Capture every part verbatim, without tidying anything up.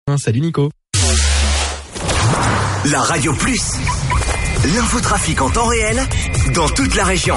Salut Nico. La Radio Plus, l'infotrafic en temps réel dans toute la région.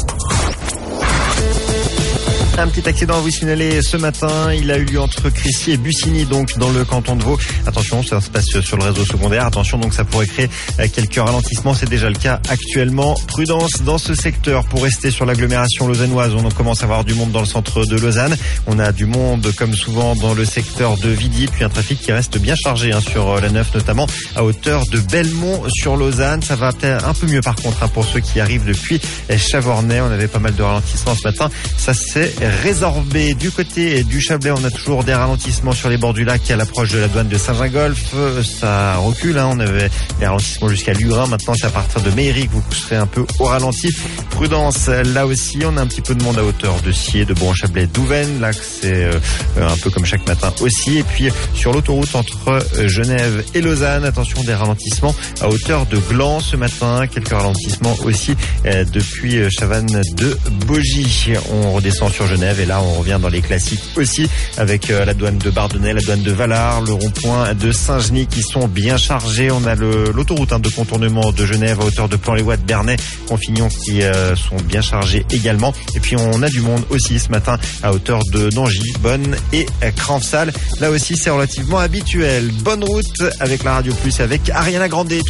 Un petit accident à vous signaler ce matin. Il a eu lieu entre Crissier et Bussigny, donc dans le canton de Vaud. Attention, ça se passe sur le réseau secondaire. Attention, donc ça pourrait créer quelques ralentissements. C'est déjà le cas actuellement. Prudence dans ce secteur pour rester sur l'agglomération lausannoise. On commence à avoir du monde dans le centre de Lausanne. On a du monde, comme souvent, dans le secteur de Vidy. Puis un trafic qui reste bien chargé hein, sur la neuf, notamment à hauteur de Belmont sur Lausanne. Ça va peut-être un peu mieux par contre hein, pour ceux qui arrivent depuis Chavornay. On avait pas mal de ralentissements ce matin. Ça c'est résorbé. Du côté du Chablais, on a toujours des ralentissements sur les bords du lac à l'approche de la douane de Saint-Gingolph. Ça recule, hein. On avait des ralentissements jusqu'à Lugrin. Maintenant, c'est à partir de Méry que vous serez un peu au ralenti. Prudence, là aussi, on a un petit peu de monde à hauteur de Scié, de Bon-Chablais, d'Ouven. Là, c'est euh, un peu comme chaque matin aussi. Et puis, sur l'autoroute entre Genève et Lausanne, attention, des ralentissements à hauteur de Gland ce matin. Quelques ralentissements aussi euh, depuis Chavannes de Bogie. On redescend sur Genève. Et là, on revient dans les classiques aussi avec euh, la douane de Bardonnay, la douane de Valard, le rond-point de Saint-Genis qui sont bien chargés. On a le, l'autoroute hein, de contournement de Genève à hauteur de Plan-les-Ouates, de Bernay, Confignon qui euh, sont bien chargés également. Et puis, on a du monde aussi ce matin à hauteur de Nangy, Bonne et Cranfsal. Là aussi, c'est relativement habituel. Bonne route avec la Radio Plus, avec Ariana Grande.